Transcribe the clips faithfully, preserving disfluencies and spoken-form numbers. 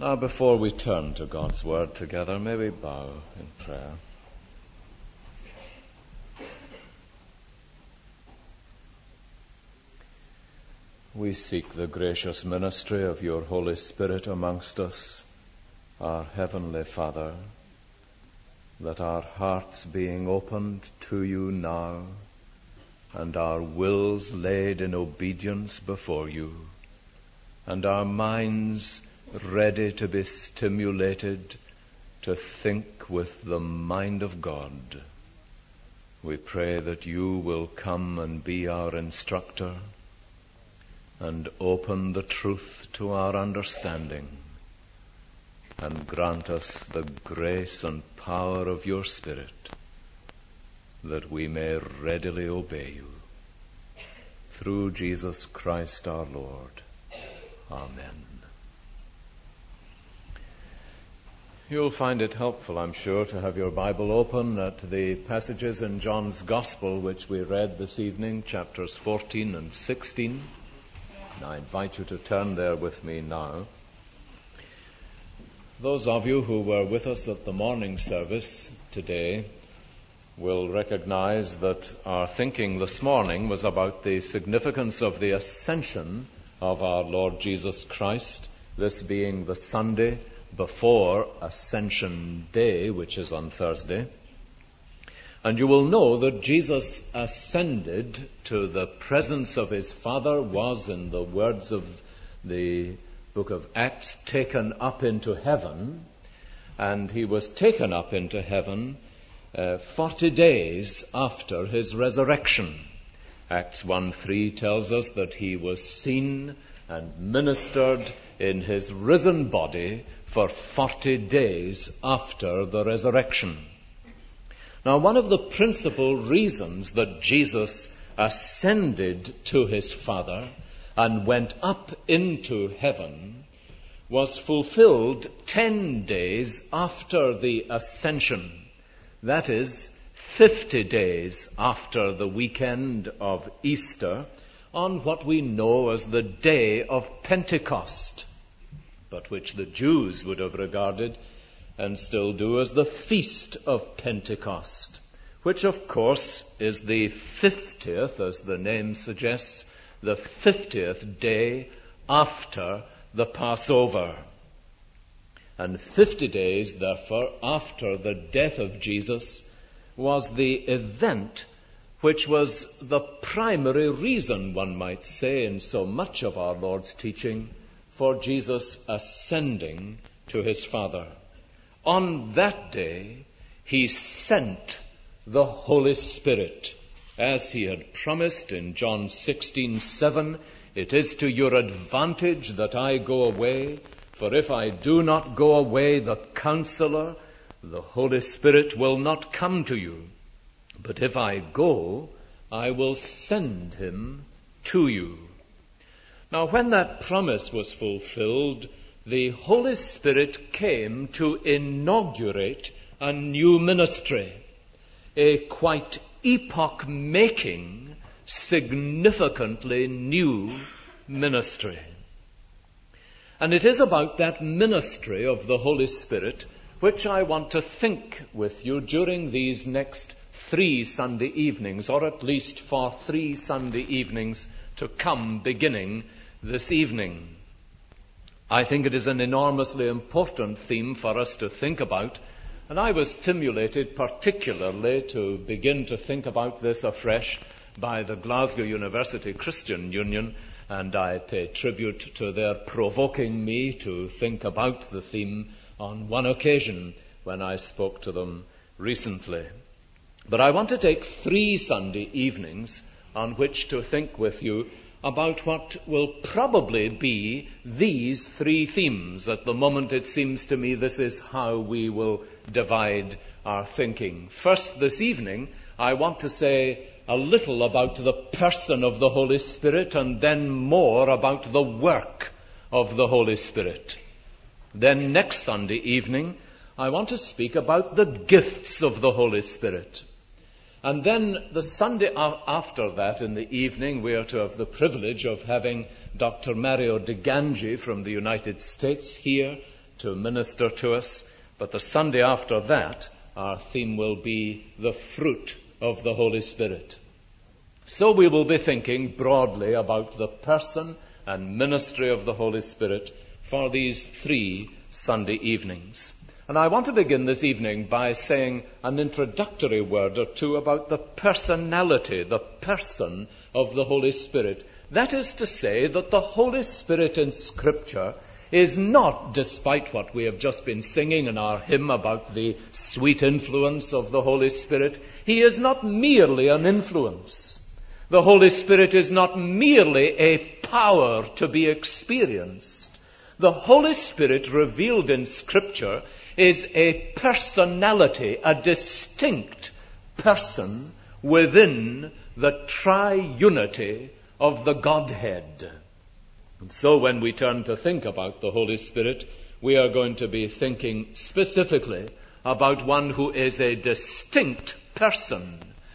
Now, before we turn to God's Word together, may we bow in prayer. We seek the gracious ministry of your Holy Spirit amongst us, our Heavenly Father, that our hearts being opened to you now, and our wills laid in obedience before you, and our minds ready to be stimulated to think with the mind of God, we pray that you will come and be our instructor and open the truth to our understanding and grant us the grace and power of your Spirit that we may readily obey you. Through Jesus Christ our Lord. Amen. You'll find it helpful, I'm sure, to have your Bible open at the passages in John's Gospel which we read this evening, chapters fourteen and sixteen. And I invite you to turn there with me now. Those of you who were with us at the morning service today will recognize that our thinking this morning was about the significance of the ascension of our Lord Jesus Christ, this being the Sunday before Ascension Day, which is on Thursday. And you will know that Jesus ascended to the presence of his Father, was, in the words of the book of Acts, taken up into heaven. And he was taken up into heaven uh, forty days after his resurrection. Acts one three tells us that he was seen and ministered in his risen body for forty days after the resurrection. Now, one of the principal reasons that Jesus ascended to his Father and went up into heaven was fulfilled ten days after the ascension. That is, fifty days after the weekend of Easter, on what we know as the day of Pentecost, but which the Jews would have regarded and still do as the Feast of Pentecost, which of course is the fiftieth, as the name suggests, the fiftieth day after the Passover. And fifty days, therefore, after the death of Jesus was the event which was the primary reason, one might say, in so much of our Lord's teaching for Jesus ascending to his Father. On that day, he sent the Holy Spirit, as he had promised in John sixteen seven, "It is to your advantage that I go away, for if I do not go away, the Counselor, the Holy Spirit, will not come to you. But if I go, I will send him to you." Now, when that promise was fulfilled, the Holy Spirit came to inaugurate a new ministry, a quite epoch-making, significantly new ministry. And it is about that ministry of the Holy Spirit which I want to think with you during these next three Sunday evenings, or at least for three Sunday evenings to come beginning this evening. I think it is an enormously important theme for us to think about, and I was stimulated particularly to begin to think about this afresh by the Glasgow University Christian Union, and I pay tribute to their provoking me to think about the theme on one occasion when I spoke to them recently. But I want to take three Sunday evenings on which to think with you about what will probably be these three themes. At the moment, it seems to me this is how we will divide our thinking. First, this evening, I want to say a little about the person of the Holy Spirit, and then more about the work of the Holy Spirit. Then next Sunday evening, I want to speak about the gifts of the Holy Spirit. And then the Sunday after that, in the evening, we are to have the privilege of having Doctor Mario De Gangi from the United States here to minister to us. But the Sunday after that, our theme will be the fruit of the Holy Spirit. So we will be thinking broadly about the person and ministry of the Holy Spirit for these three Sunday evenings. And I want to begin this evening by saying an introductory word or two about the personality, the person of the Holy Spirit. That is to say that the Holy Spirit in Scripture is not, despite what we have just been singing in our hymn about the sweet influence of the Holy Spirit, he is not merely an influence. The Holy Spirit is not merely a power to be experienced. The Holy Spirit revealed in Scripture is a personality, a distinct person within the triunity of the Godhead. And so when we turn to think about the Holy Spirit, we are going to be thinking specifically about one who is a distinct person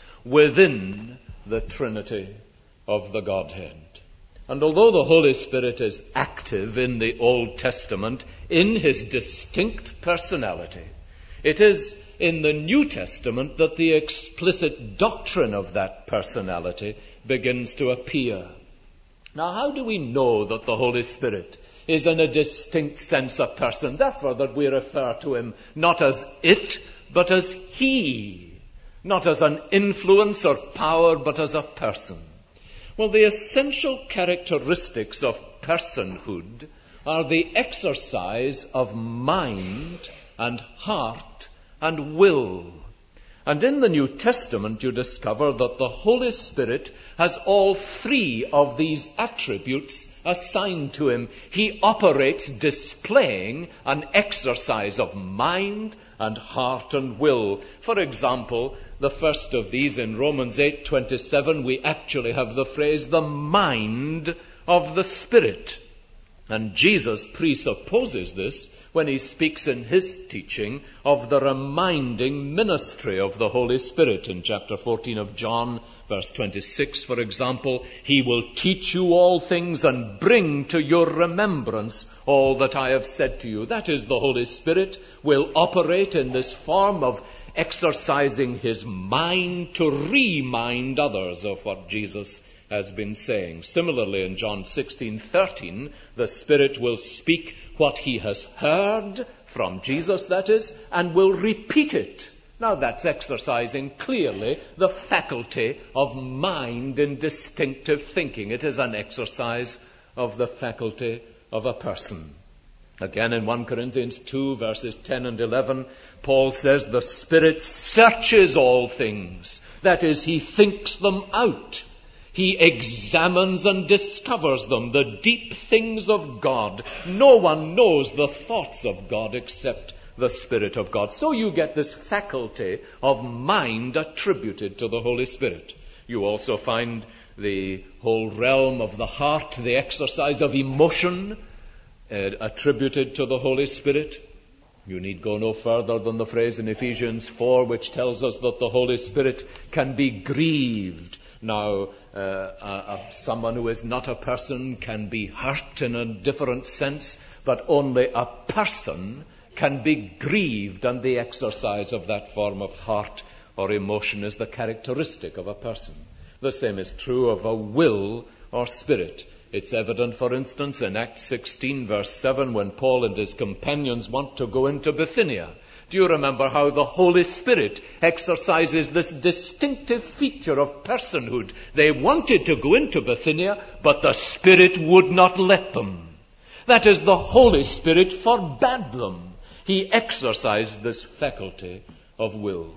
within the Trinity of the Godhead. And although the Holy Spirit is active in the Old Testament in his distinct personality, it is in the New Testament that the explicit doctrine of that personality begins to appear. Now, how do we know that the Holy Spirit is in a distinct sense a person? Therefore, that we refer to him not as it, but as he. Not as an influence or power, but as a person. Well, the essential characteristics of personhood are the exercise of mind and heart and will. And in the New Testament, you discover that the Holy Spirit has all three of these attributes assigned to him. He operates displaying an exercise of mind and heart and will. For example, the first of these in Romans eight twenty-seven, we actually have the phrase, the mind of the Spirit. And Jesus presupposes this when he speaks in his teaching of the reminding ministry of the Holy Spirit. In chapter fourteen of John, verse twenty-six, for example, he will teach you all things and bring to your remembrance all that I have said to you. That is, the Holy Spirit will operate in this form of exercising his mind to remind others of what Jesus has been saying. Similarly, in John sixteen thirteen, the Spirit will speak what he has heard from Jesus, that is, and will repeat it. Now, that's exercising clearly the faculty of mind in distinctive thinking. It is an exercise of the faculty of a person. Again, in First Corinthians two, verses ten and eleven, Paul says, the Spirit searches all things. That is, he thinks them out. He examines and discovers them, the deep things of God. No one knows the thoughts of God except the Spirit of God. So you get this faculty of mind attributed to the Holy Spirit. You also find the whole realm of the heart, the exercise of emotion, uh, attributed to the Holy Spirit. You need go no further than the phrase in Ephesians four, which tells us that the Holy Spirit can be grieved. Now, uh, uh, uh, someone who is not a person can be hurt in a different sense, but only a person can be grieved, and the exercise of that form of heart or emotion is the characteristic of a person. The same is true of a will or spirit. It's evident, for instance, in Acts sixteen, verse seven, when Paul and his companions want to go into Bithynia. Do you remember how the Holy Spirit exercises this distinctive feature of personhood? They wanted to go into Bithynia, but the Spirit would not let them. That is, the Holy Spirit forbade them. He exercised this faculty of will.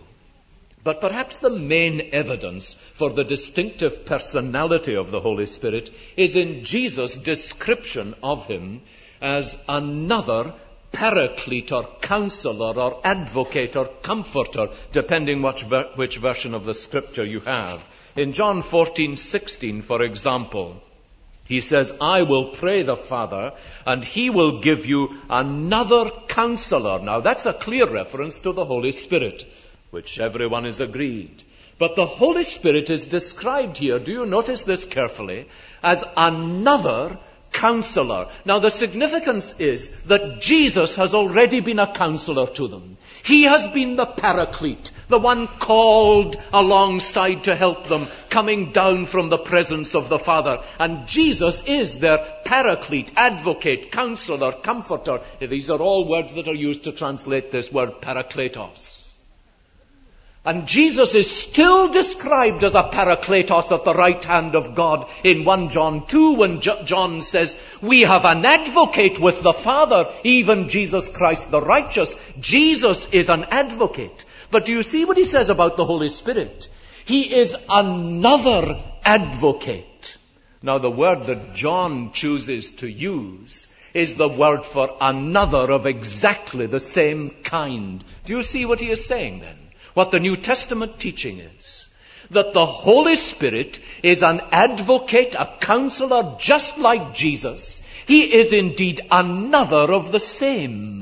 But perhaps the main evidence for the distinctive personality of the Holy Spirit is in Jesus' description of him as another paraclete or counselor or advocate or comforter, depending which, ver- which version of the scripture you have. In John fourteen sixteen, for example, he says, I will pray the Father, and he will give you another counselor. Now, that's a clear reference to the Holy Spirit, which everyone is agreed. But the Holy Spirit is described here, do you notice this carefully, as another Counselor. Now the significance is that Jesus has already been a counselor to them. He has been the Paraclete, the one called alongside to help them, coming down from the presence of the Father. And Jesus is their Paraclete, advocate, counselor, comforter. These are all words that are used to translate this word Parakletos. And Jesus is still described as a Parakletos at the right hand of God in First John two, when J- John says, we have an advocate with the Father, even Jesus Christ the righteous. Jesus is an advocate. But do you see what he says about the Holy Spirit? He is another advocate. Now the word that John chooses to use is the word for another of exactly the same kind. Do you see what he is saying then? What the New Testament teaching is, that the Holy Spirit is an advocate, a counselor, just like Jesus. He is indeed another of the same.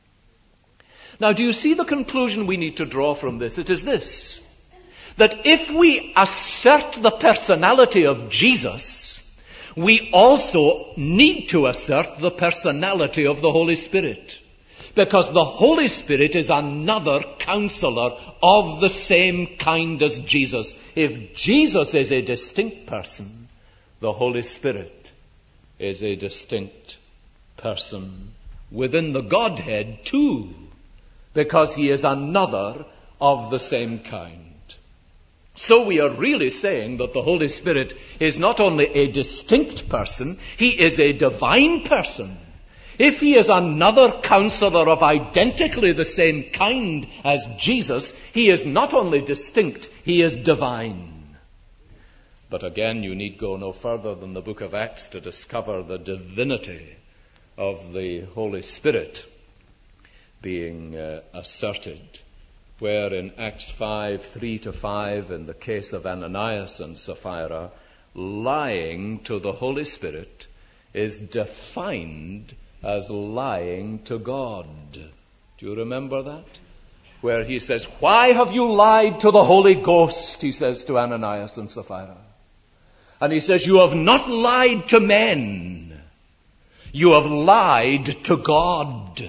Now, do you see the conclusion we need to draw from this? It is this, that if we assert the personality of Jesus, we also need to assert the personality of the Holy Spirit. Because the Holy Spirit is another counselor of the same kind as Jesus. If Jesus is a distinct person, the Holy Spirit is a distinct person within the Godhead too, because he is another of the same kind. So we are really saying that the Holy Spirit is not only a distinct person, he is a divine person. If he is another counselor of identically the same kind as Jesus, he is not only distinct, he is divine. But again, you need go no further than the book of Acts to discover the divinity of the Holy Spirit being uh, asserted, where in Acts five, three to five, in the case of Ananias and Sapphira, lying to the Holy Spirit is defined as lying to God. Do you remember that? Where he says, why have you lied to the Holy Ghost, he says to Ananias and Sapphira. And he says, you have not lied to men. You have lied to God.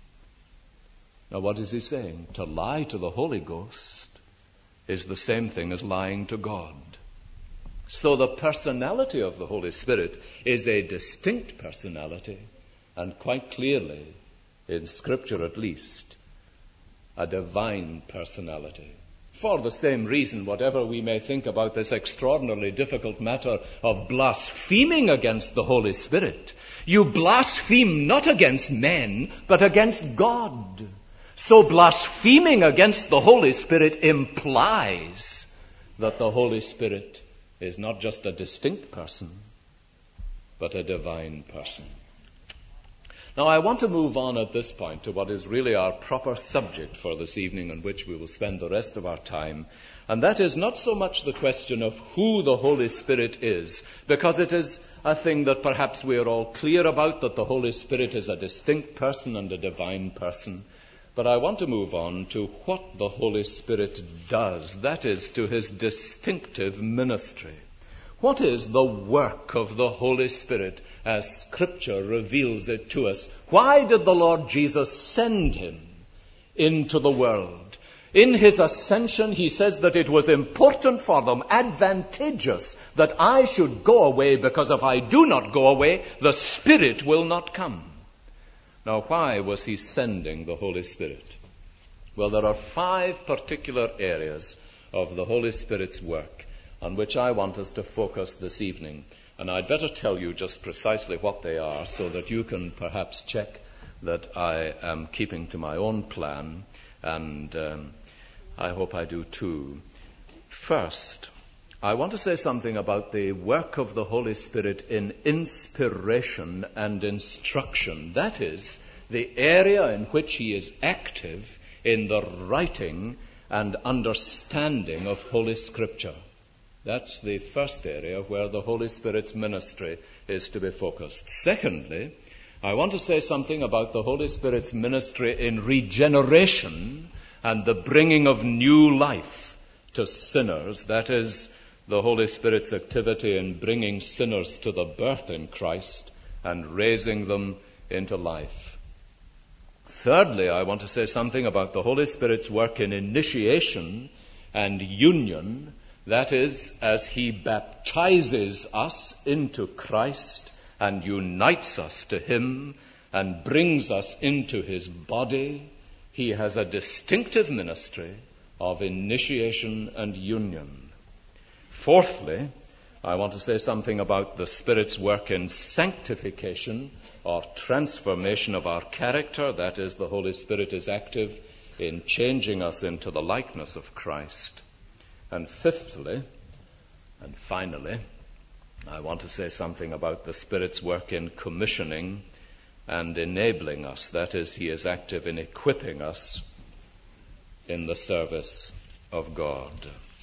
Now what is he saying? To lie to the Holy Ghost is the same thing as lying to God. So the personality of the Holy Spirit is a distinct personality, and quite clearly, in Scripture at least, a divine personality. For the same reason, whatever we may think about this extraordinarily difficult matter of blaspheming against the Holy Spirit, you blaspheme not against men, but against God. So blaspheming against the Holy Spirit implies that the Holy Spirit is not just a distinct person, but a divine person. Now, I want to move on at this point to what is really our proper subject for this evening, on which we will spend the rest of our time. And that is not so much the question of who the Holy Spirit is, because it is a thing that perhaps we are all clear about, that the Holy Spirit is a distinct person and a divine person. But I want to move on to what the Holy Spirit does, that is, to his distinctive ministry. What is the work of the Holy Spirit as Scripture reveals it to us? Why did the Lord Jesus send him into the world? In his ascension, he says that it was important for them, advantageous, that I should go away, because if I do not go away, the Spirit will not come. Now, why was he sending the Holy Spirit? Well, there are five particular areas of the Holy Spirit's work on which I want us to focus this evening. And I'd better tell you just precisely what they are, so that you can perhaps check that I am keeping to my own plan, and um, I hope I do too. First, I want to say something about the work of the Holy Spirit in inspiration and instruction. That is, the area in which he is active in the writing and understanding of Holy Scripture. That's the first area where the Holy Spirit's ministry is to be focused. Secondly, I want to say something about the Holy Spirit's ministry in regeneration and the bringing of new life to sinners. That is, the Holy Spirit's activity in bringing sinners to the birth in Christ and raising them into life. Thirdly, I want to say something about the Holy Spirit's work in initiation and union. That is, as he baptizes us into Christ and unites us to him and brings us into his body, he has a distinctive ministry of initiation and union. Fourthly, I want to say something about the Spirit's work in sanctification or transformation of our character. That is, the Holy Spirit is active in changing us into the likeness of Christ. And fifthly, and finally, I want to say something about the Spirit's work in commissioning and enabling us. That is, he is active in equipping us in the service of God.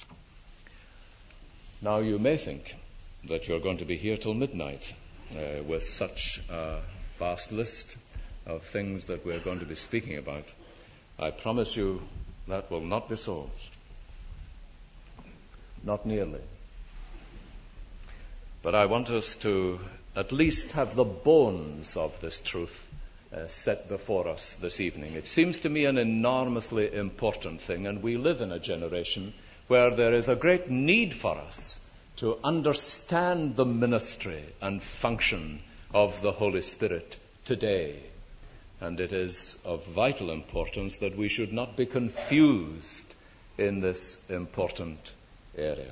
Now, you may think that you're going to be here till midnight uh, with such a vast list of things that we're going to be speaking about. I promise you that will not be so. Not nearly. But I want us to at least have the bones of this truth uh, set before us this evening. It seems to me an enormously important thing, and we live in a generation where there is a great need for us to understand the ministry and function of the Holy Spirit today. And it is of vital importance that we should not be confused in this important area.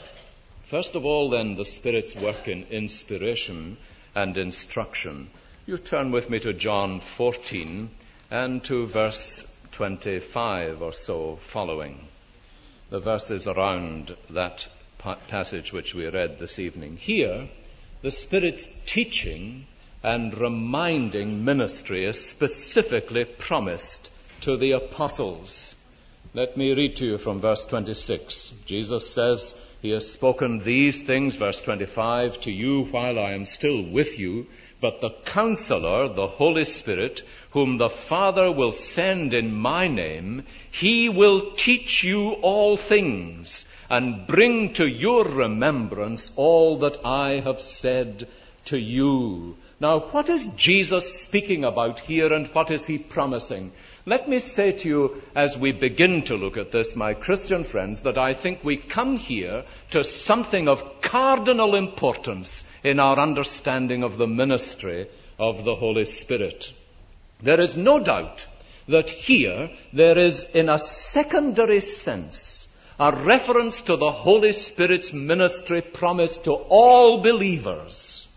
First of all, then, the Spirit's work in inspiration and instruction. You turn with me to John fourteen and to verse twenty-five or so following. The verses around that pa- passage which we read this evening. Here, the Spirit's teaching and reminding ministry is specifically promised to the apostles. Let me read to you from verse twenty-six. Jesus says, he has spoken these things, verse twenty-five, to you while I am still with you, but the Counselor, the Holy Spirit, whom the Father will send in my name, he will teach you all things and bring to your remembrance all that I have said to you. Now, what is Jesus speaking about here, and what is he promising? Let me say to you, as we begin to look at this, my Christian friends, that I think we come here to something of cardinal importance in our understanding of the ministry of the Holy Spirit. There is no doubt that here there is, in a secondary sense, a reference to the Holy Spirit's ministry promised to all believers.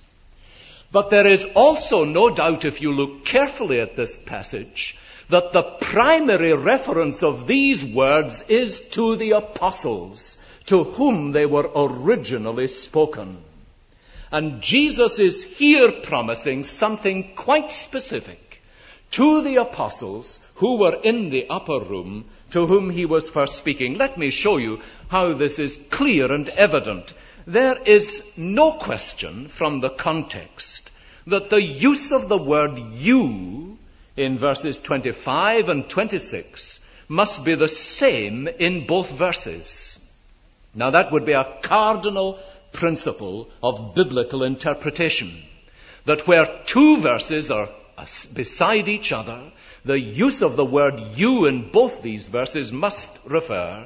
But there is also no doubt, if you look carefully at this passage, that the primary reference of these words is to the apostles, to whom they were originally spoken. And Jesus is here promising something quite specific to the apostles who were in the upper room, to whom he was first speaking. Let me show you how this is clear and evident. There is no question from the context that the use of the word you in verses twenty-five and twenty-six must be the same in both verses. Now, that would be a cardinal principle of biblical interpretation, that where two verses are beside each other, the use of the word you in both these verses must refer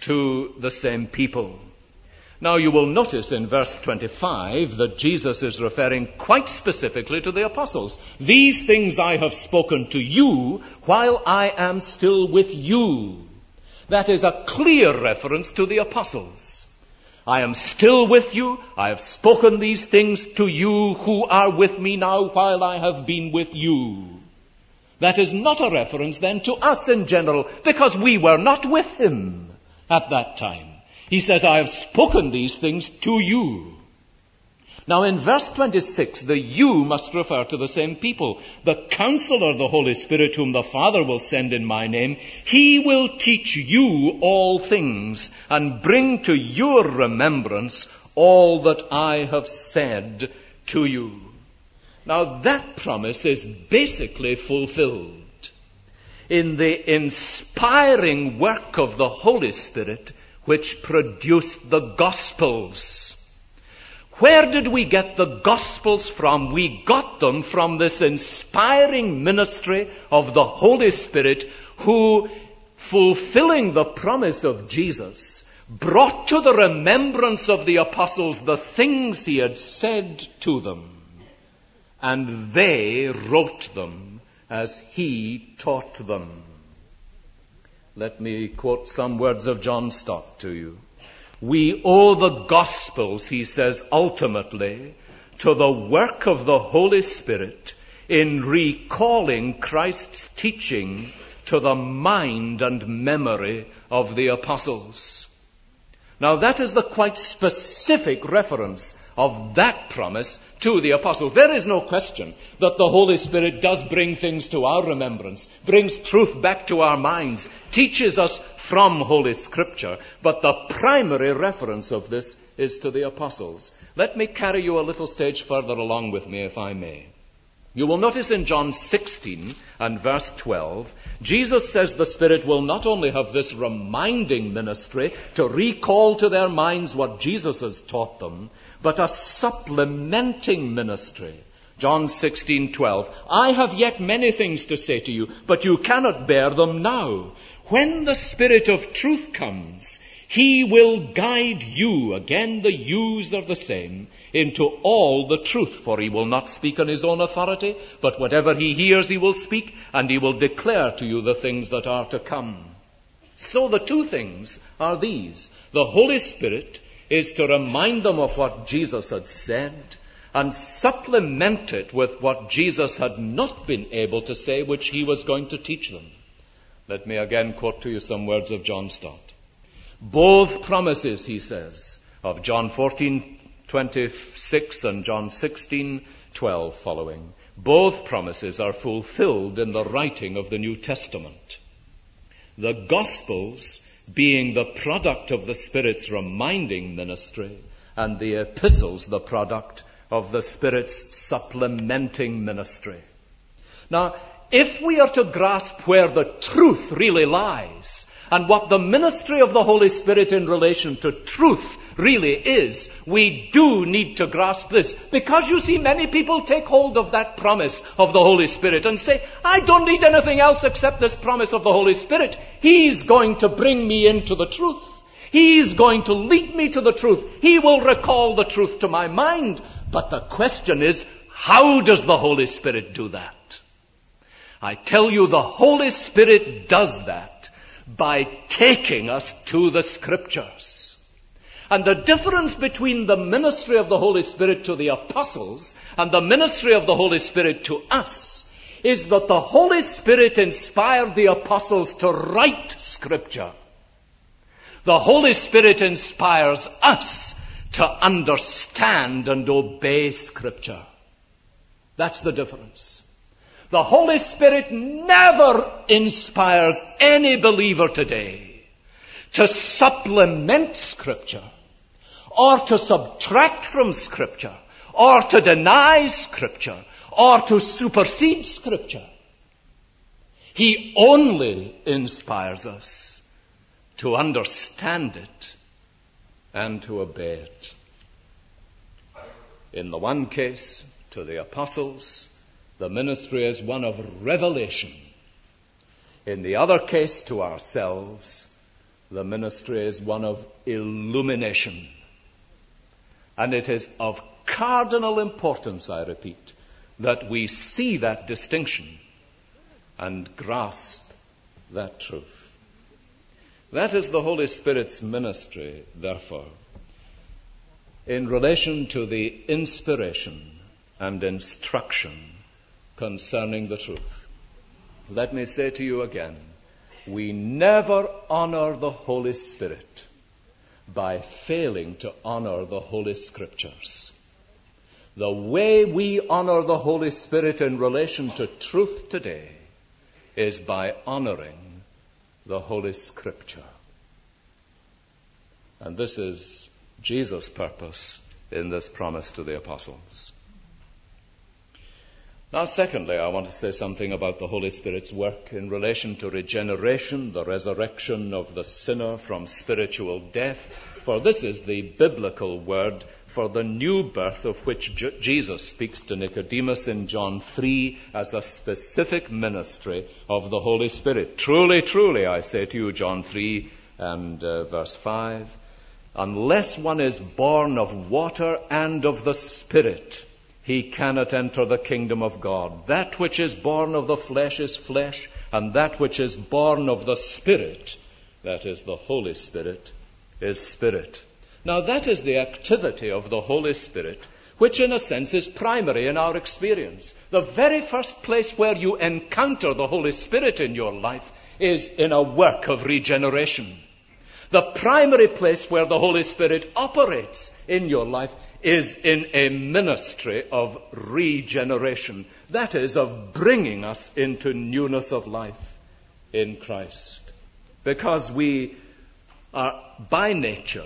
to the same people. Now, you will notice in verse twenty-five that Jesus is referring quite specifically to the apostles. These things I have spoken to you while I am still with you. That is a clear reference to the apostles. I am still with you. I have spoken these things to you who are with me now while I have been with you. That is not a reference then to us in general, because we were not with him at that time. He says, I have spoken these things to you. Now, in verse twenty-six, the you must refer to the same people. The Counselor, the Holy Spirit, whom the Father will send in my name, he will teach you all things and bring to your remembrance all that I have said to you. Now, that promise is basically fulfilled in the inspiring work of the Holy Spirit which produced the Gospels. Where did we get the Gospels from? We got them from this inspiring ministry of the Holy Spirit, who, fulfilling the promise of Jesus, brought to the remembrance of the apostles the things he had said to them, and they wrote them as he taught them. Let me quote some words of John Stott to you. We owe the Gospels, he says, ultimately to the work of the Holy Spirit in recalling Christ's teaching to the mind and memory of the apostles. Now that is the quite specific reference of that promise to the apostles. There is no question that the Holy Spirit does bring things to our remembrance, brings truth back to our minds, teaches us from Holy Scripture, but the primary reference of this is to the apostles. Let me carry you a little stage further along with me, if I may. You will notice in John sixteen and verse twelve, Jesus says the Spirit will not only have this reminding ministry to recall to their minds what Jesus has taught them, but a supplementing ministry. John sixteen twelve, I have yet many things to say to you, but you cannot bear them now. When the Spirit of truth comes, he will guide you, again the yous are the same, into all the truth, for he will not speak on his own authority, but whatever he hears he will speak, and he will declare to you the things that are to come. So the two things are these. The Holy Spirit is to remind them of what Jesus had said, and supplement it with what Jesus had not been able to say, which he was going to teach them. Let me again quote to you some words of John Stott. Both promises, he says, of John fourteen twenty-six and John sixteen twelve following, both promises are fulfilled in the writing of the New Testament. The Gospels being the product of the Spirit's reminding ministry, and the epistles the product of the Spirit's supplementing ministry. Now, if we are to grasp where the truth really lies, and what the ministry of the Holy Spirit in relation to truth really is, we do need to grasp this. Because you see, many people take hold of that promise of the Holy Spirit and say, I don't need anything else except this promise of the Holy Spirit. He's going to bring me into the truth. He's going to lead me to the truth. He will recall the truth to my mind. But the question is, how does the Holy Spirit do that? I tell you, the Holy Spirit does that by taking us to the Scriptures. And the difference between the ministry of the Holy Spirit to the apostles and the ministry of the Holy Spirit to us is that the Holy Spirit inspired the apostles to write Scripture. The Holy Spirit inspires us to understand and obey Scripture. That's the difference. The Holy Spirit never inspires any believer today to supplement Scripture, or to subtract from Scripture, or to deny Scripture, or to supersede Scripture. He only inspires us to understand it and to obey it. In the one case, to the apostles, the ministry is one of revelation. In the other case, to ourselves, the ministry is one of illumination. And it is of cardinal importance, I repeat, that we see that distinction and grasp that truth. That is the Holy Spirit's ministry, therefore, in relation to the inspiration and instruction concerning the truth. Let me say to you again, we never honor the Holy Spirit by failing to honor the Holy Scriptures. The way we honor the Holy Spirit in relation to truth today is by honoring the Holy Scripture. And this is Jesus' purpose in this promise to the apostles. Now, secondly, I want to say something about the Holy Spirit's work in relation to regeneration, the resurrection of the sinner from spiritual death, for this is the biblical word for the new birth of which J- Jesus speaks to Nicodemus in John three as a specific ministry of the Holy Spirit. Truly, truly, I say to you, John three and uh, verse five, unless one is born of water and of the Spirit, he cannot enter the kingdom of God. That which is born of the flesh is flesh, and that which is born of the Spirit, that is the Holy Spirit, is spirit. Now that is the activity of the Holy Spirit, which in a sense is primary in our experience. The very first place where you encounter the Holy Spirit in your life is in a work of regeneration. The primary place where the Holy Spirit operates in your life is in a ministry of regeneration. That is, of bringing us into newness of life in Christ. Because we are by nature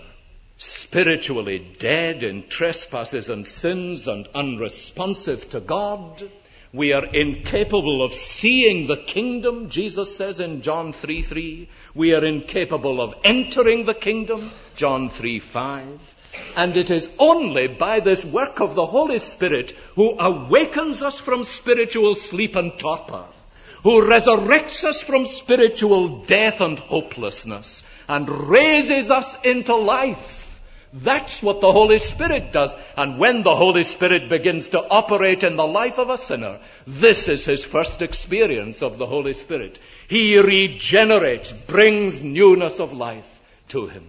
spiritually dead in trespasses and sins and unresponsive to God. We are incapable of seeing the kingdom, Jesus says in John three three. We are incapable of entering the kingdom, John three five. And it is only by this work of the Holy Spirit who awakens us from spiritual sleep and torpor, who resurrects us from spiritual death and hopelessness, and raises us into life. That's what the Holy Spirit does. And when the Holy Spirit begins to operate in the life of a sinner, this is his first experience of the Holy Spirit. He regenerates, brings newness of life to him.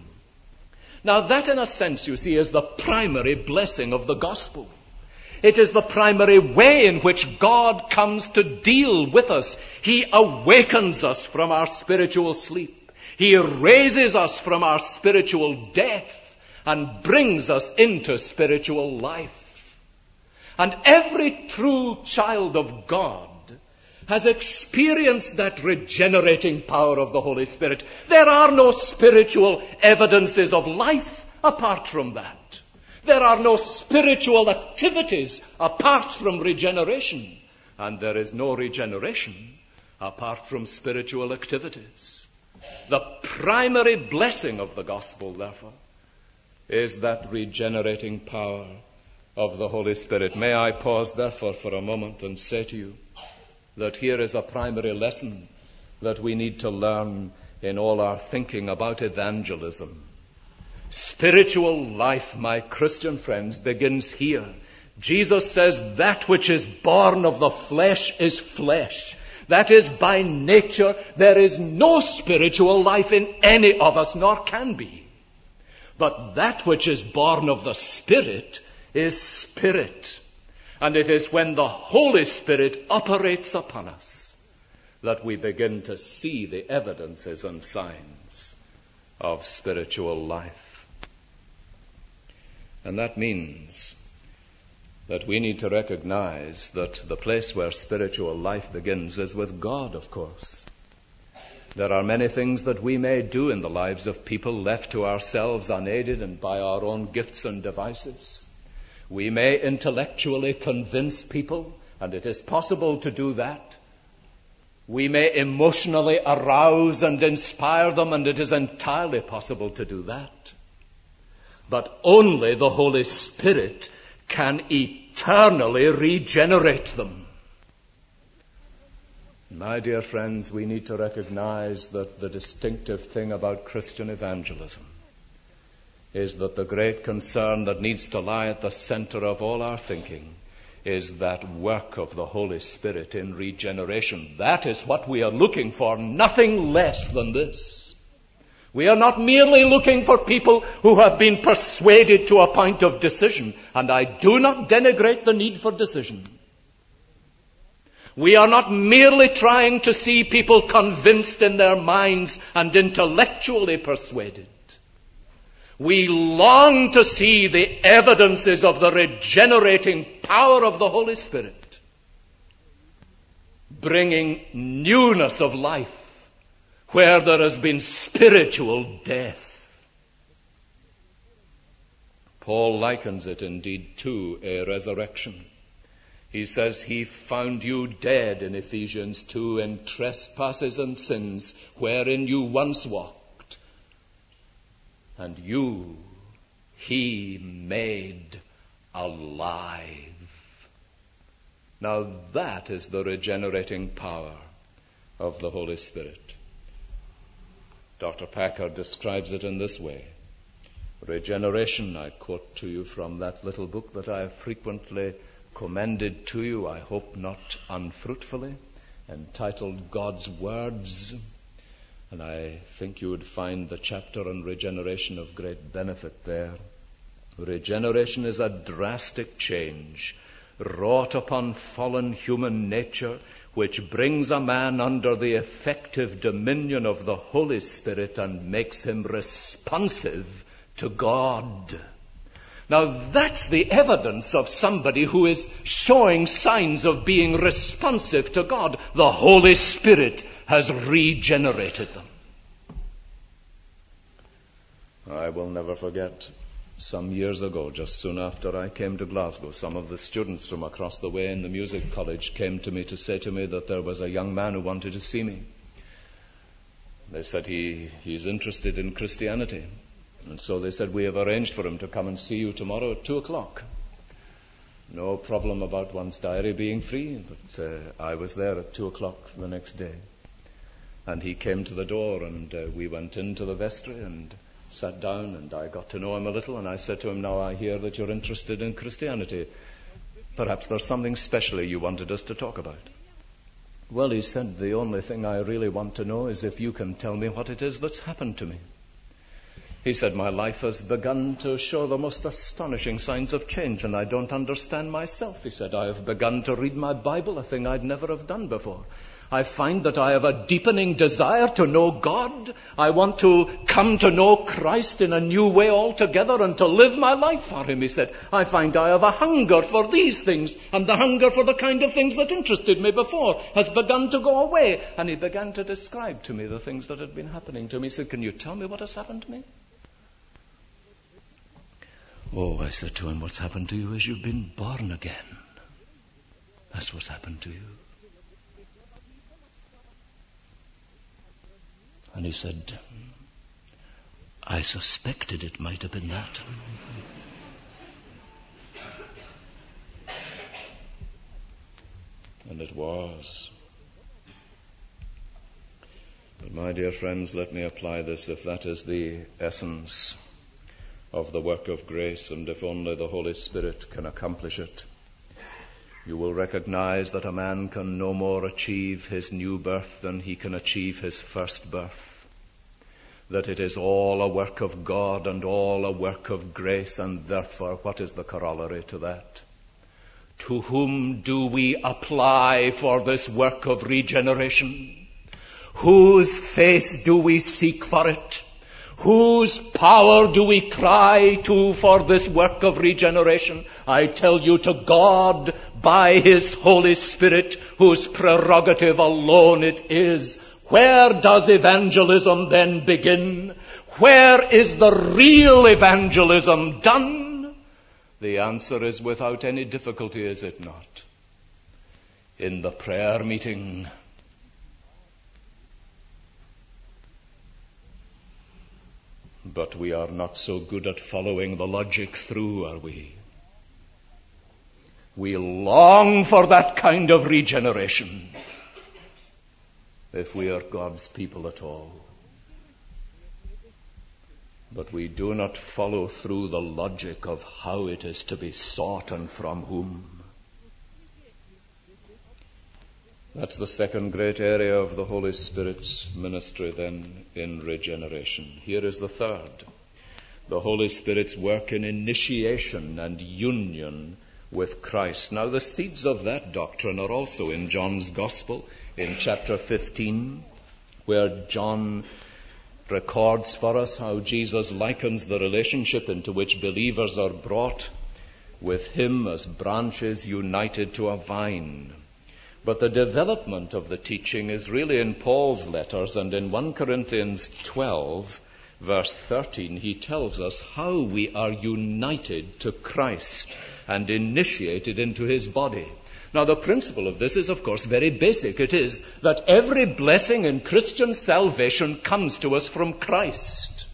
Now that, in a sense, you see, is the primary blessing of the gospel. It is the primary way in which God comes to deal with us. He awakens us from our spiritual sleep. He raises us from our spiritual death and brings us into spiritual life. And every true child of God has experienced that regenerating power of the Holy Spirit. There are no spiritual evidences of life apart from that. There are no spiritual activities apart from regeneration. And there is no regeneration apart from spiritual activities. The primary blessing of the gospel, therefore, is that regenerating power of the Holy Spirit. May I pause, therefore, for a moment and say to you that here is a primary lesson that we need to learn in all our thinking about evangelism. Spiritual life, my Christian friends, begins here. Jesus says that which is born of the flesh is flesh. That is, by nature, there is no spiritual life in any of us, nor can be. But that which is born of the Spirit is spirit. And it is when the Holy Spirit operates upon us that we begin to see the evidences and signs of spiritual life. And that means that we need to recognize that the place where spiritual life begins is with God, of course. There are many things that we may do in the lives of people left to ourselves unaided and by our own gifts and devices. We may intellectually convince people, and it is possible to do that. We may emotionally arouse and inspire them, and it is entirely possible to do that. But only the Holy Spirit can eternally regenerate them. My dear friends, we need to recognize that the distinctive thing about Christian evangelism is that the great concern that needs to lie at the center of all our thinking is that work of the Holy Spirit in regeneration. That is what we are looking for, nothing less than this. We are not merely looking for people who have been persuaded to a point of decision, and I do not denigrate the need for decision. We are not merely trying to see people convinced in their minds and intellectually persuaded. We long to see the evidences of the regenerating power of the Holy Spirit, bringing newness of life where there has been spiritual death. Paul likens it indeed to a resurrection. He says he found you dead in Ephesians two in trespasses and sins wherein you once walked. And you He made alive. Now that is the regenerating power of the Holy Spirit. Doctor Packer describes it in this way. Regeneration, I quote to you from that little book that I have frequently commended to you, I hope not unfruitfully, entitled God's Words. And I think you would find the chapter on regeneration of great benefit there. Regeneration is a drastic change wrought upon fallen human nature, which brings a man under the effective dominion of the Holy Spirit and makes him responsive to God. Now that's the evidence of somebody who is showing signs of being responsive to God. The Holy Spirit has regenerated them. I will never forget, some years ago, just soon after I came to Glasgow, some of the students from across the way in the music college came to me to say to me that there was a young man who wanted to see me. They said he he's interested in Christianity. And so they said, we have arranged for him to come and see you tomorrow at two o'clock. No problem about one's diary being free, but uh, I was there at two o'clock the next day. And he came to the door, and uh, we went into the vestry and sat down, and I got to know him a little, and I said to him, now I hear that you're interested in Christianity. Perhaps there's something specially you wanted us to talk about. Well, he said, the only thing I really want to know is if you can tell me what it is that's happened to me. He said, my life has begun to show the most astonishing signs of change, and I don't understand myself. He said, I have begun to read my Bible, a thing I'd never have done before. I find that I have a deepening desire to know God. I want to come to know Christ in a new way altogether and to live my life for Him, he said. I find I have a hunger for these things, and the hunger for the kind of things that interested me before has begun to go away. And he began to describe to me the things that had been happening to me. He said, can you tell me what has happened to me? Oh, I said to him, what's happened to you is you've been born again. That's what's happened to you. And he said, I suspected it might have been that. And it was. But my dear friends, let me apply this. If that is the essence of the work of grace, and if only the Holy Spirit can accomplish it, you will recognize that a man can no more achieve his new birth than he can achieve his first birth. That it is all a work of God and all a work of grace, and therefore, what is the corollary to that? To whom do we apply for this work of regeneration? Whose face do we seek for it? Whose power do we cry to for this work of regeneration? I tell you, to God by His Holy Spirit, whose prerogative alone it is. Where does evangelism then begin? Where is the real evangelism done? The answer is without any difficulty, is it not? In the prayer meeting. But we are not so good at following the logic through, are we? We long for that kind of regeneration, if we are God's people at all. But we do not follow through the logic of how it is to be sought and from whom. That's the second great area of the Holy Spirit's ministry then in regeneration. Here is the third. The Holy Spirit's work in initiation and union with Christ. Now the seeds of that doctrine are also in John's Gospel in chapter fifteen, where John records for us how Jesus likens the relationship into which believers are brought with Him as branches united to a vine. But the development of the teaching is really in Paul's letters, and in First Corinthians twelve, verse thirteen, he tells us how we are united to Christ and initiated into His body. Now, the principle of this is, of course, very basic. It is that every blessing in Christian salvation comes to us from Christ.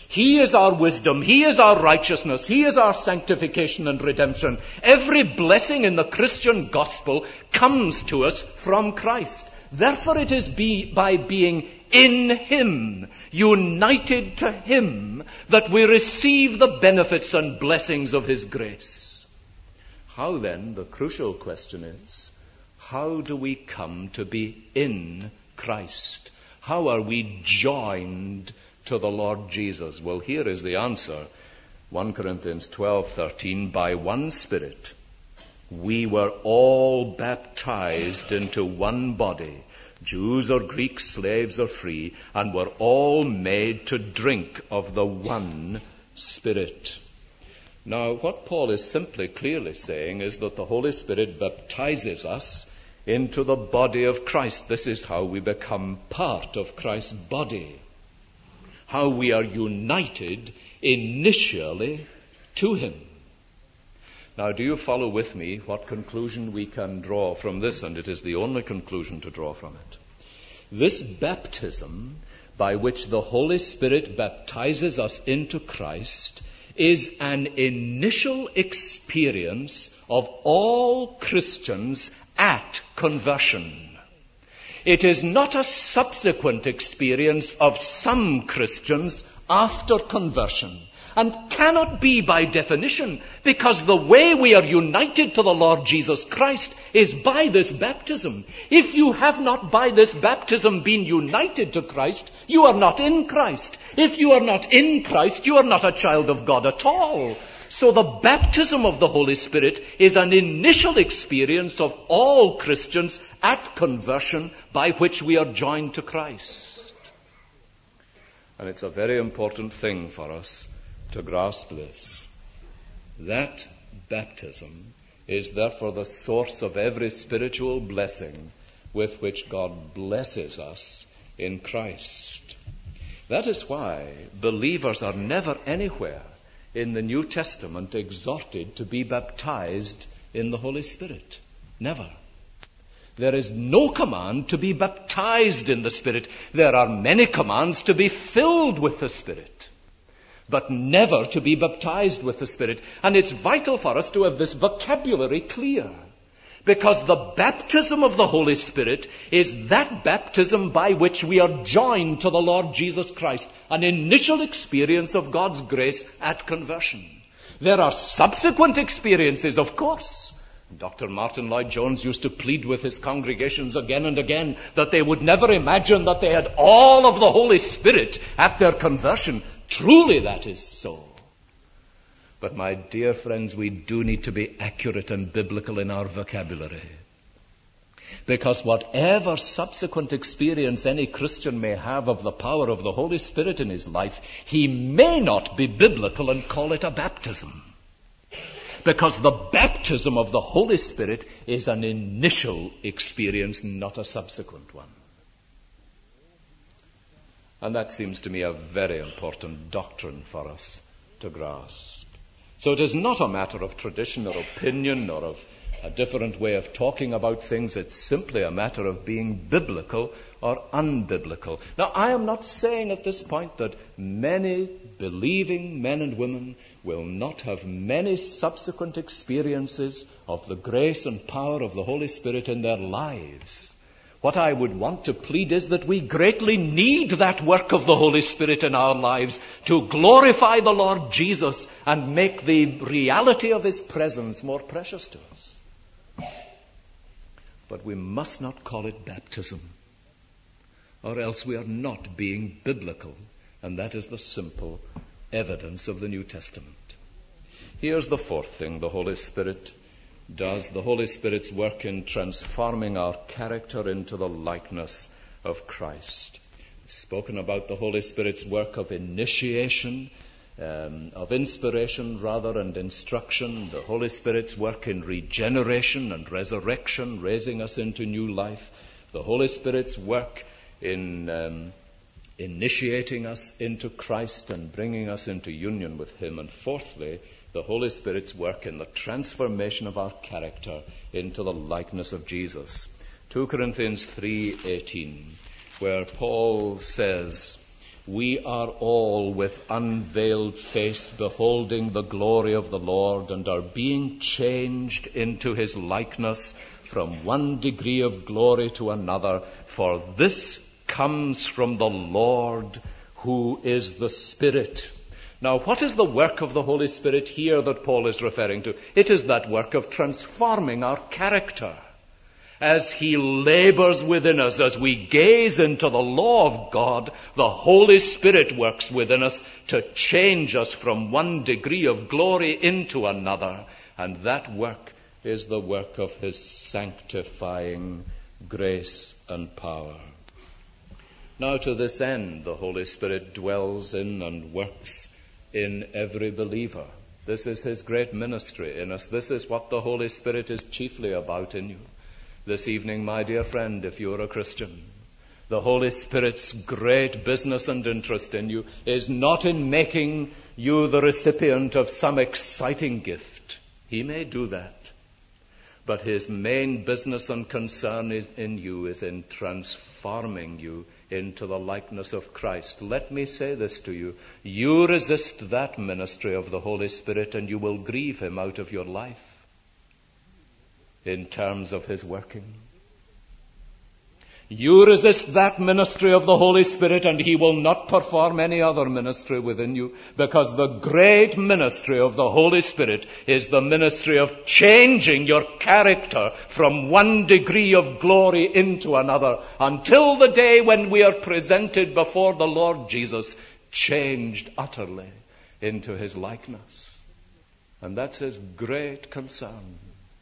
He is our wisdom. He is our righteousness. He is our sanctification and redemption. Every blessing in the Christian gospel comes to us from Christ. Therefore it is be, by being in Him, united to Him, that we receive the benefits and blessings of His grace. How then, the crucial question is, how do we come to be in Christ? How are we joined to the Lord Jesus? Well, here is the answer. First Corinthians twelve thirteen, by one Spirit we were all baptized into one body, Jews or Greeks, slaves or free, and were all made to drink of the one Spirit. Now, what Paul is simply clearly saying is that the Holy Spirit baptizes us into the body of Christ. This is how we become part of Christ's body. How we are united initially to Him. Now, do you follow with me what conclusion we can draw from this? And it is the only conclusion to draw from it. This baptism by which the Holy Spirit baptizes us into Christ is an initial experience of all Christians at conversion. It is not a subsequent experience of some Christians after conversion, and cannot be by definition, because the way we are united to the Lord Jesus Christ is by this baptism. If you have not by this baptism been united to Christ, you are not in Christ. If you are not in Christ, you are not a child of God at all. So the baptism of the Holy Spirit is an initial experience of all Christians at conversion by which we are joined to Christ. And it's a very important thing for us to grasp this. That baptism is therefore the source of every spiritual blessing with which God blesses us in Christ. That is why believers are never anywhere in the New Testament exhorted to be baptized in the Holy Spirit. Never. There is no command to be baptized in the Spirit. There are many commands to be filled with the Spirit, but never to be baptized with the Spirit. And it's vital for us to have this vocabulary clear, because the baptism of the Holy Spirit is that baptism by which we are joined to the Lord Jesus Christ, an initial experience of God's grace at conversion. There are subsequent experiences, of course. Doctor Martin Lloyd-Jones used to plead with his congregations again and again that they would never imagine that they had all of the Holy Spirit at their conversion. Truly that is so. But my dear friends, we do need to be accurate and biblical in our vocabulary. Because whatever subsequent experience any Christian may have of the power of the Holy Spirit in his life, he may not be biblical and call it a baptism. Because the baptism of the Holy Spirit is an initial experience, not a subsequent one. And that seems to me a very important doctrine for us to grasp. So it is not a matter of tradition or opinion or of a different way of talking about things. It's simply a matter of being biblical or unbiblical. Now, I am not saying at this point that many believing men and women will not have many subsequent experiences of the grace and power of the Holy Spirit in their lives. What I would want to plead is that we greatly need that work of the Holy Spirit in our lives to glorify the Lord Jesus and make the reality of His presence more precious to us. But we must not call it baptism, or else we are not being biblical, and that is the simple evidence of the New Testament. Here's the fourth thing the Holy Spirit does. The Holy Spirit's work in transforming our character into the likeness of Christ. We've spoken about the Holy Spirit's work of initiation, um, of inspiration rather, and instruction. The Holy Spirit's work in regeneration and resurrection, raising us into new life. The Holy Spirit's work in um, initiating us into Christ and bringing us into union with Him. And fourthly, the Holy Spirit's work in the transformation of our character into the likeness of Jesus. Second Corinthians three eighteen, where Paul says, we are all with unveiled face beholding the glory of the Lord, and are being changed into his likeness from one degree of glory to another. For this comes from the Lord, who is the Spirit. Now, what is the work of the Holy Spirit here that Paul is referring to? It is that work of transforming our character. As he labors within us, as we gaze into the law of God, the Holy Spirit works within us to change us from one degree of glory into another. And that work is the work of his sanctifying grace and power. Now, to this end, the Holy Spirit dwells in and works in every believer. This is his great ministry in us. This is what the Holy Spirit is chiefly about in you. This evening, my dear friend, if you are a Christian, the Holy Spirit's great business and interest in you is not in making you the recipient of some exciting gift. He may do that. But his main business and concern is in you is in transforming you into the likeness of Christ. Let me say this to you. You resist that ministry of the Holy Spirit and you will grieve him out of your life in terms of his working. You resist that ministry of the Holy Spirit and he will not perform any other ministry within you, because the great ministry of the Holy Spirit is the ministry of changing your character from one degree of glory into another, until the day when we are presented before the Lord Jesus, changed utterly into his likeness. And that's his great concern.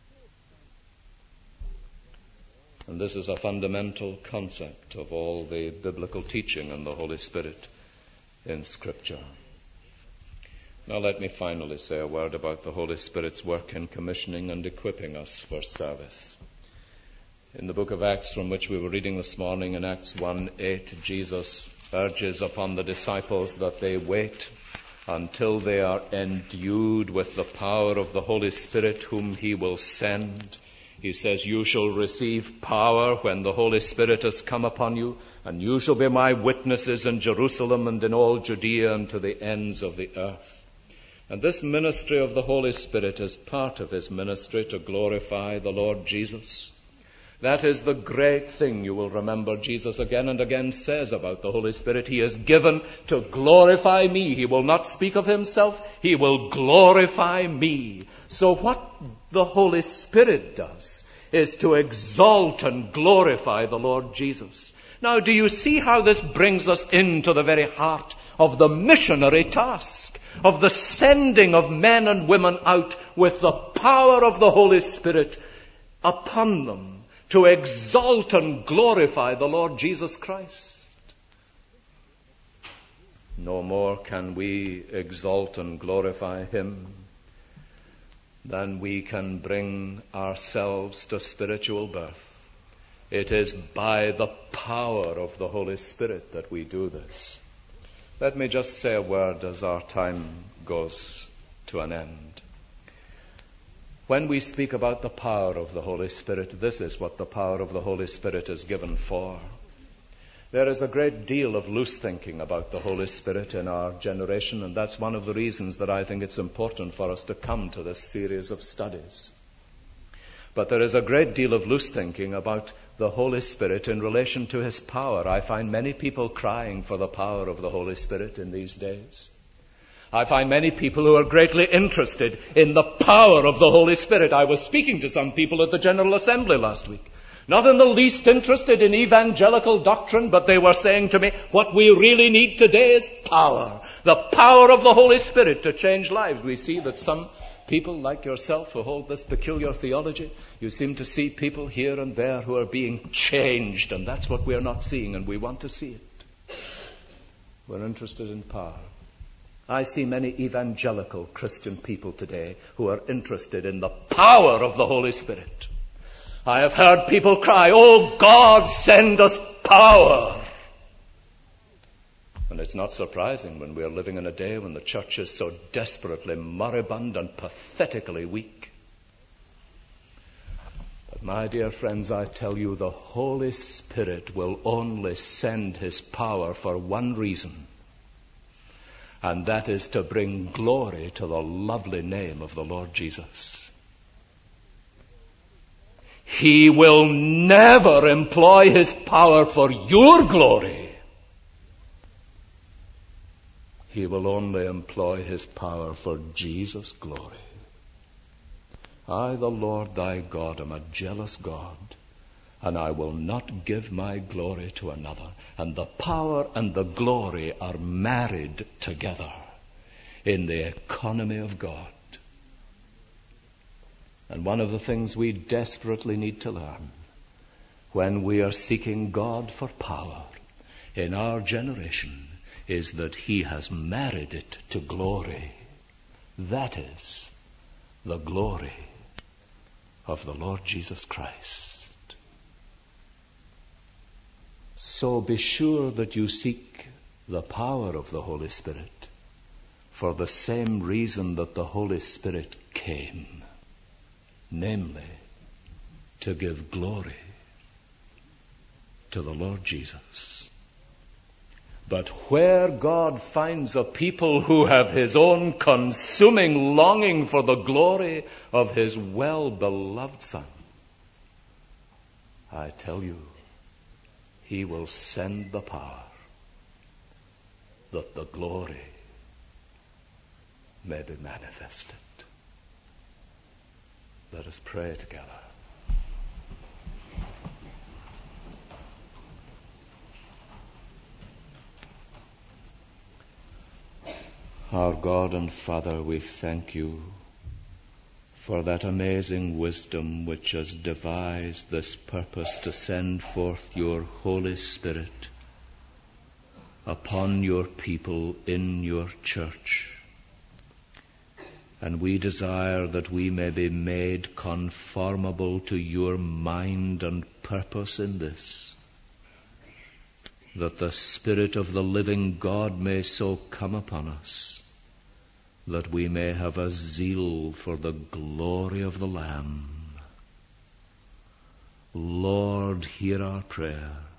And this is a fundamental concept of all the biblical teaching on the Holy Spirit in Scripture. Now let me finally say a word about the Holy Spirit's work in commissioning and equipping us for service. In the book of Acts, from which we were reading this morning, in Acts one eight, Jesus urges upon the disciples that they wait until they are endued with the power of the Holy Spirit, whom he will send. He says, you shall receive power when the Holy Spirit has come upon you, and you shall be my witnesses in Jerusalem and in all Judea and to the ends of the earth. And this ministry of the Holy Spirit is part of his ministry to glorify the Lord Jesus. That is the great thing you will remember Jesus again and again says about the Holy Spirit. He is given to glorify me. He will not speak of himself. He will glorify me. So what the Holy Spirit does is to exalt and glorify the Lord Jesus. Now, do you see how this brings us into the very heart of the missionary task, of the sending of men and women out with the power of the Holy Spirit upon them, to exalt and glorify the Lord Jesus Christ? No more can we exalt and glorify him than we can bring ourselves to spiritual birth. It is by the power of the Holy Spirit that we do this. Let me just say a word as our time goes to an end. When we speak about the power of the Holy Spirit, this is what the power of the Holy Spirit is given for. There is a great deal of loose thinking about the Holy Spirit in our generation, and that's one of the reasons that I think it's important for us to come to this series of studies. But there is a great deal of loose thinking about the Holy Spirit in relation to his power. I find many people crying for the power of the Holy Spirit in these days. I find many people who are greatly interested in the power of the Holy Spirit. I was speaking to some people at the General Assembly last week, not in the least interested in evangelical doctrine, but they were saying to me, what we really need today is power. The power of the Holy Spirit to change lives. We see that some people like yourself who hold this peculiar theology, you seem to see people here and there who are being changed, and that's what we are not seeing, and we want to see it. We're interested in power. I see many evangelical Christian people today who are interested in the power of the Holy Spirit. I have heard people cry, oh God, send us power. And it's not surprising when we are living in a day when the church is so desperately moribund and pathetically weak. But my dear friends, I tell you, the Holy Spirit will only send his power for one reason. and that is to bring glory to the lovely name of the Lord Jesus. He will never employ his power for your glory. He will only employ his power for Jesus' glory. I, the Lord thy God, am a jealous God, and I will not give my glory to another. And the power and the glory are married together in the economy of God. And one of the things we desperately need to learn when we are seeking God for power in our generation is that he has married it to glory. That is the glory of the Lord Jesus Christ. So be sure that you seek the power of the Holy Spirit for the same reason that the Holy Spirit came, namely, to give glory to the Lord Jesus. But where God finds a people who have his own consuming longing for the glory of his well-beloved Son, I tell you, he will send the power that the glory may be manifested. Let us pray together. Our God and Father, we thank you for that amazing wisdom which has devised this purpose to send forth your Holy Spirit upon your people in your church. And we desire that we may be made conformable to your mind and purpose in this, that the Spirit of the living God may so come upon us that we may have a zeal for the glory of the Lamb. Lord, hear our prayer.